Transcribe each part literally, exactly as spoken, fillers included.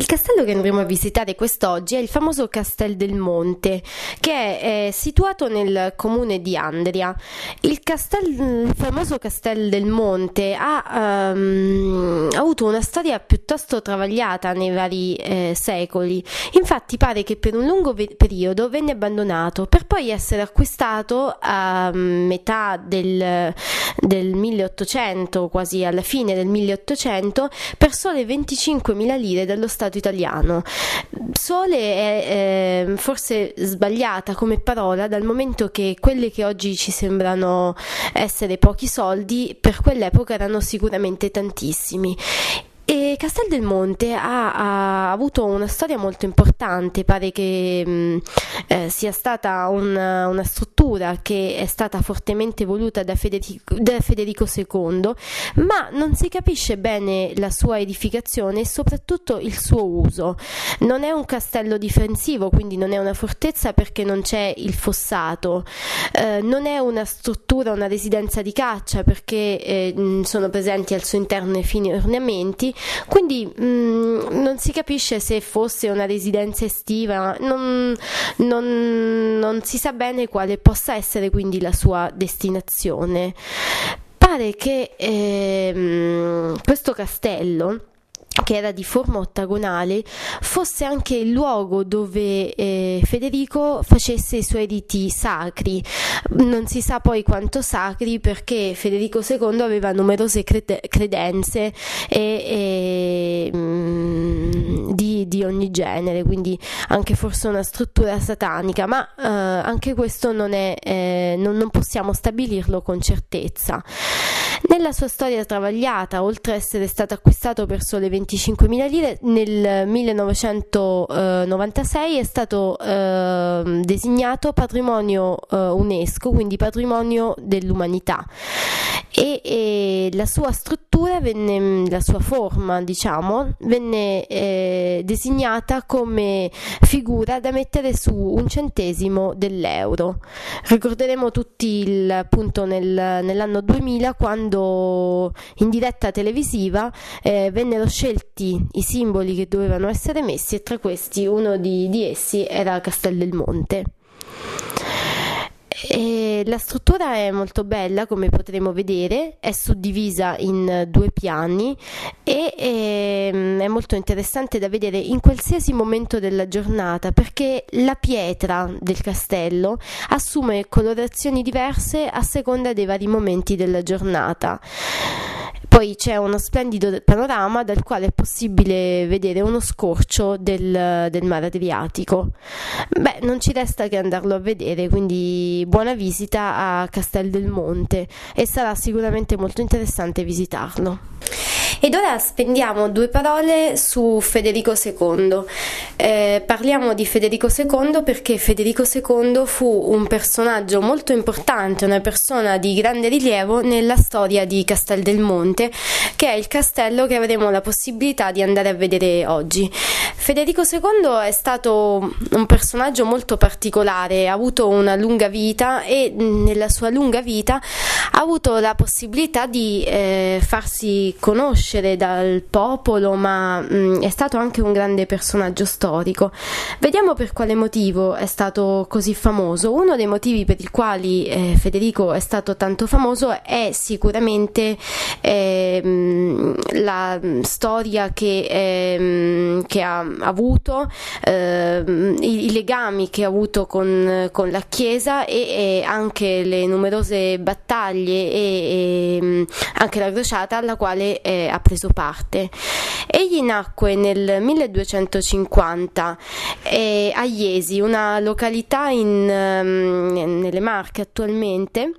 Il castello che andremo a visitare quest'oggi è il famoso Castel del Monte, che è situato nel comune di Andria. Il, castel, il famoso Castel del Monte ha, um, ha avuto una storia piuttosto travagliata nei vari eh, secoli. Infatti pare che per un lungo ve- periodo venne abbandonato, per poi essere acquistato a metà del, del milleottocento, quasi alla fine del milleottocento, per sole venticinquemila lire dallo Stato italiano. Sole è eh, forse sbagliata come parola, dal momento che quelle che oggi ci sembrano essere pochi soldi per quell'epoca erano sicuramente tantissimi. E Castel del Monte ha, ha avuto una storia molto importante. Pare che mh, eh, sia stata una, una struttura che è stata fortemente voluta da Federico, da Federico secondo, ma non si capisce bene la sua edificazione e soprattutto il suo uso. Non è un castello difensivo, quindi non è una fortezza perché non c'è il fossato, eh, non è una struttura, una residenza di caccia perché eh, sono presenti al suo interno i fini ornamenti. Quindi mh, non si capisce se fosse una residenza estiva, non, non, non si sa bene quale possa essere quindi la sua destinazione. Pare che eh, questo castello, che era di forma ottagonale, fosse anche il luogo dove eh, Federico facesse i suoi riti sacri. Non si sa poi quanto sacri, perché Federico secondo aveva numerose crede- credenze e, e, mh, di, di ogni genere, quindi anche forse una struttura satanica, ma eh, anche questo non è eh, non, non possiamo stabilirlo con certezza. Nella sua storia travagliata, oltre a essere stato acquistato per sole venticinquemila lire, nel millenovecentonovantasei è stato eh, designato patrimonio eh, UNESCO, quindi patrimonio dell'umanità. E, e la sua struttura venne, la sua forma, diciamo, venne eh, designata come figura da mettere su un centesimo dell'euro. Ricorderemo tutti il, appunto nel, nell'anno duemila, quando in diretta televisiva eh, vennero scelti i simboli che dovevano essere messi, e tra questi uno di, di essi era Castel del Monte. E la struttura è molto bella, come potremo vedere, è suddivisa in due piani e è, è molto interessante da vedere in qualsiasi momento della giornata, perché la pietra del castello assume colorazioni diverse a seconda dei vari momenti della giornata. Poi c'è uno splendido panorama dal quale è possibile vedere uno scorcio del, del mare Adriatico. Beh, non ci resta che andarlo a vedere, quindi buona visita a Castel del Monte, e sarà sicuramente molto interessante visitarlo. Ed ora spendiamo due parole su Federico secondo. Eh, parliamo di Federico secondo perché Federico secondo fu un personaggio molto importante, una persona di grande rilievo nella storia di Castel del Monte, che è il castello che avremo la possibilità di andare a vedere oggi. Federico secondo è stato un personaggio molto particolare, ha avuto una lunga vita e nella sua lunga vita ha avuto la possibilità di eh, farsi conoscere dal popolo, ma mh, è stato anche un grande personaggio storico. Vediamo per quale motivo è stato così famoso. Uno dei motivi per i quali eh, Federico è stato tanto famoso è sicuramente eh, mh, la storia che, eh, che ha avuto, eh, i, i legami che ha avuto con, con la Chiesa e, e anche le numerose battaglie e, e anche la crociata alla quale eh, ha preso parte. Egli nacque nel milleduecentocinquanta eh, a Iesi, una località in, um, nelle Marche attualmente.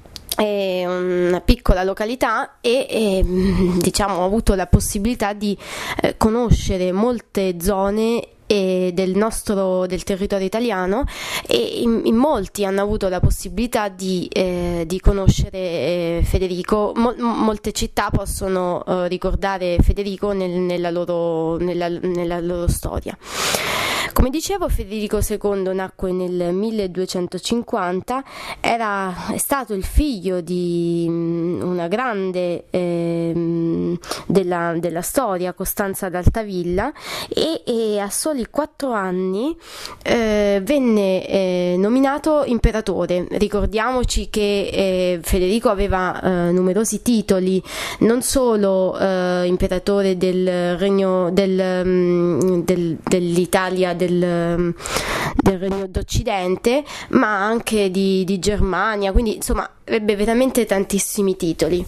È una piccola località e, e diciamo ha avuto la possibilità di eh, conoscere molte zone del nostro del territorio italiano, e in, in molti hanno avuto la possibilità di, eh, di conoscere eh, Federico. Mo, molte città possono eh, ricordare Federico nel, nella, loro, nella, nella loro storia. come dicevo, Federico secondo nacque nel milleduecentocinquanta, era, è stato il figlio di una grande eh, della, della storia, Costanza d'Altavilla, e, e a soli quattro anni eh, venne eh, nominato imperatore. Ricordiamoci che eh, Federico aveva eh, numerosi titoli, non solo eh, imperatore del regno del, del, dell'Italia del, del regno d'Occidente, ma anche di, di Germania, quindi insomma ebbe veramente tantissimi titoli.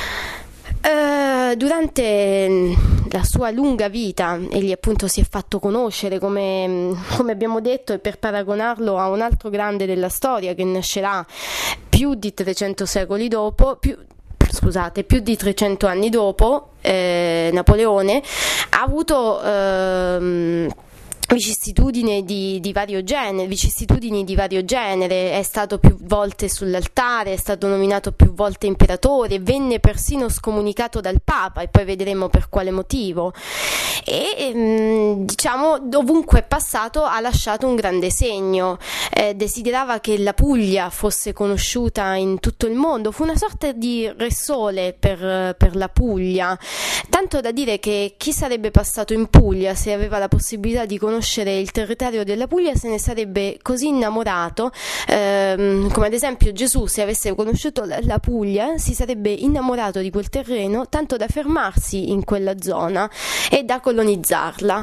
Uh, durante la sua lunga vita egli appunto si è fatto conoscere, come, come abbiamo detto, e per paragonarlo a un altro grande della storia che nascerà più di trecento secoli dopo, più, scusate, più di trecento anni dopo, eh, Napoleone, ha avuto ehm, vicissitudini di, di vario genere, vicissitudini di vario genere, è stato più volte sull'altare, è stato nominato più volte imperatore, venne persino scomunicato dal Papa, e poi vedremo per quale motivo, e diciamo dovunque è passato ha lasciato un grande segno. Eh, desiderava che la Puglia fosse conosciuta in tutto il mondo, fu una sorta di re sole per, per la Puglia, tanto da dire che chi sarebbe passato in Puglia, se aveva la possibilità di conoscere il territorio della Puglia, se ne sarebbe così innamorato, ehm, come ad esempio Gesù, se avesse conosciuto la, la Puglia, si sarebbe innamorato di quel terreno tanto da fermarsi in quella zona e da colonizzarla.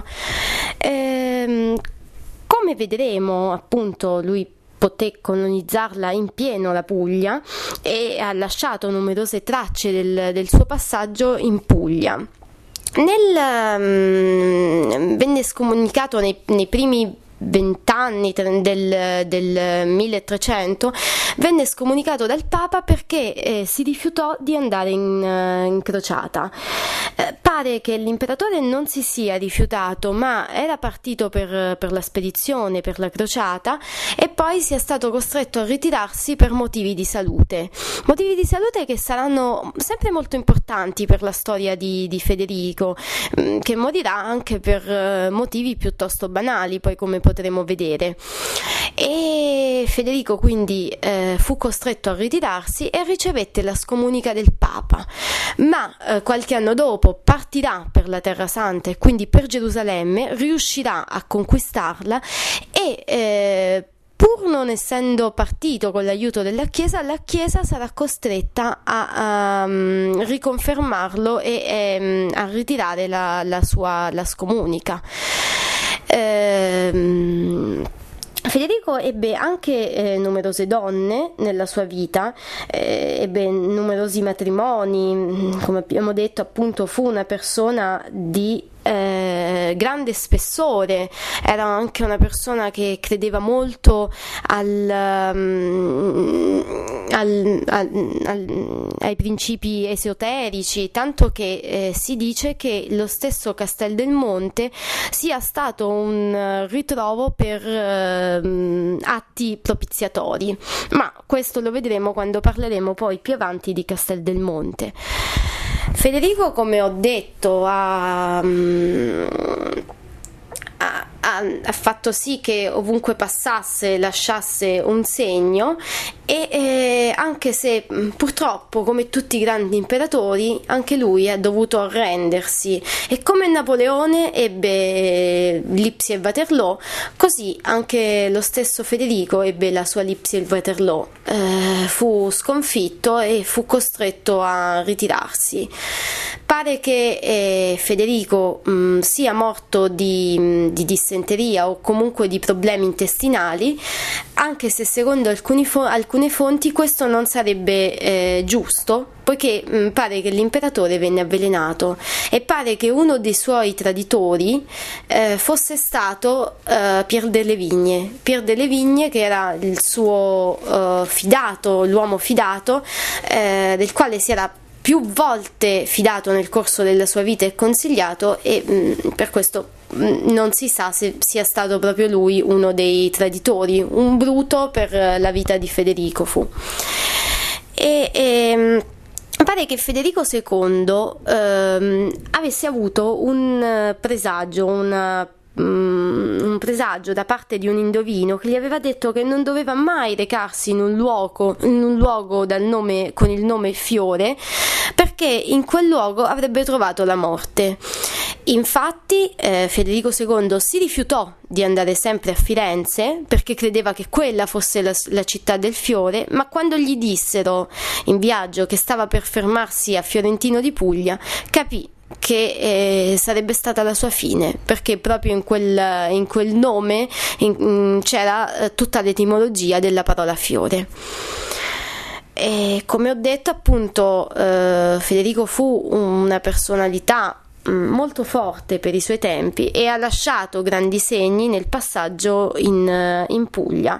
Ehm, come vedremo, appunto, lui poté colonizzarla in pieno la Puglia e ha lasciato numerose tracce del, del suo passaggio in Puglia. Nel, um, venne scomunicato nei, nei primi vent'anni del, del milletrecento, venne scomunicato dal Papa perché eh, si rifiutò di andare in, uh, in crociata. Eh, pare che l'imperatore non si sia rifiutato, ma era partito per, per la spedizione, per la crociata, e poi sia stato costretto a ritirarsi per motivi di salute. Motivi di salute che saranno sempre molto importanti per la storia di, di Federico, mh, che morirà anche per uh, motivi piuttosto banali, poi come potremo vedere. E Federico quindi eh, fu costretto a ritirarsi e ricevette la scomunica del Papa, ma eh, qualche anno dopo partirà per la Terra Santa e quindi per Gerusalemme, riuscirà a conquistarla e eh, pur non essendo partito con l'aiuto della Chiesa, la Chiesa sarà costretta a, a um, riconfermarlo e um, a ritirare la, la sua la scomunica. Ehm, Federico ebbe anche eh, numerose donne nella sua vita, eh, ebbe numerosi matrimoni, come abbiamo detto, appunto fu una persona di Eh, grande spessore, era anche una persona che credeva molto al, um, al, al, al, ai principi esoterici, tanto che eh, si dice che lo stesso Castel del Monte sia stato un ritrovo per uh, atti propiziatori, ma questo lo vedremo quando parleremo poi più avanti di Castel del Monte. Federico, come ho detto, ha, ha, ha fatto sì che ovunque passasse lasciasse un segno, e eh, anche se purtroppo, come tutti i grandi imperatori, anche lui ha dovuto arrendersi, e come Napoleone ebbe Lipsia e Waterloo, così anche lo stesso Federico ebbe la sua Lipsia e Waterloo, eh, fu sconfitto e fu costretto a ritirarsi. Pare che eh, Federico mh, sia morto di, di dissenteria o comunque di problemi intestinali, anche se secondo alcuni fo- alcune fonti questo non sarebbe eh, giusto, poiché mh, pare che l'imperatore venne avvelenato, e pare che uno dei suoi traditori eh, fosse stato eh, Pier delle Vigne, Pier delle Vigne che era il suo eh, fidato, l'uomo fidato, eh, del quale si era più volte fidato nel corso della sua vita e consigliato, e mh, per questo mh, non si sa se sia stato proprio lui uno dei traditori. Un bruto per la vita di Federico fu. E, e pare che Federico secondo ehm, avesse avuto un presagio, una um, un presagio da parte di un indovino che gli aveva detto che non doveva mai recarsi in un luogo, in un luogo dal nome, con il nome Fiore, perché in quel luogo avrebbe trovato la morte. Infatti eh, Federico secondo si rifiutò di andare sempre a Firenze perché credeva che quella fosse la, la città del fiore, ma quando gli dissero in viaggio che stava per fermarsi a Fiorentino di Puglia, capì che eh, sarebbe stata la sua fine, perché proprio in quel, in quel nome in, in, c'era eh, tutta l'etimologia della parola fiore. E come ho detto, appunto, eh, Federico fu una personalità molto forte per i suoi tempi e ha lasciato grandi segni nel passaggio in, in Puglia.